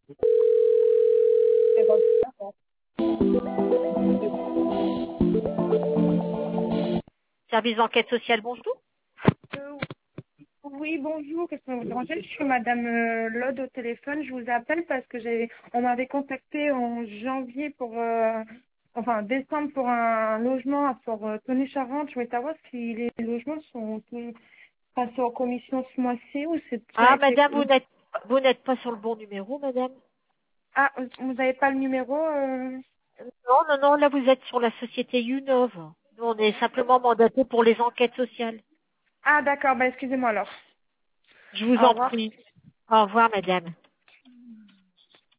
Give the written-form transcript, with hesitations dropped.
Service d'enquête sociale, bonjour. Euh, oui, bonjour, qu'est-ce que vous dérangez? Je suis Madame Lode au téléphone. Je vous appelle parce que on m'avait contacté en janvier enfin décembre pour un logement à Fort Tony Charente. Je voulais savoir si les logements sont passés en commission ce mois-ci ou c'est ça a Ah, été. madame, vous n'êtes pas sur le bon numéro, madame. Ah, vous n'avez pas le numéro Non, non, non, là vous êtes sur la société Unov. Nous, on est simplement mandatés pour les enquêtes sociales. Ah, d'accord, bah excusez-moi alors. Je vous Au en revoir. prie. Au revoir, madame.